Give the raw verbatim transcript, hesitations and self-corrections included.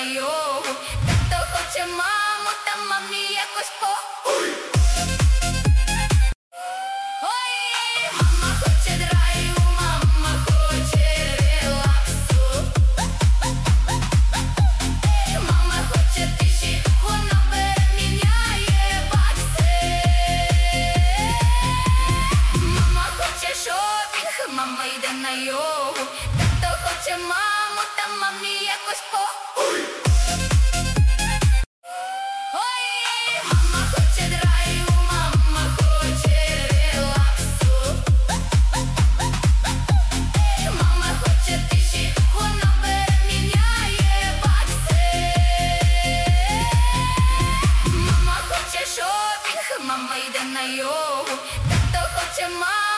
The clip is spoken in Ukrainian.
йогу. Тато хоче маму, та мамі якось по. Ой, мама хоче драйву, мама хоче релаксу. Мама хоче тиші, вона переміняє бакси. Мама хоче шопінг, мама йде на йогу. Тато хоче маму, та мамі якось по. Ой, мама хоче драйву, мама хоче релаксу. Мама хоче тиші, вона переміняє бакси. Мама хоче шопінг, мама йде на йогу. Тато хоче маму.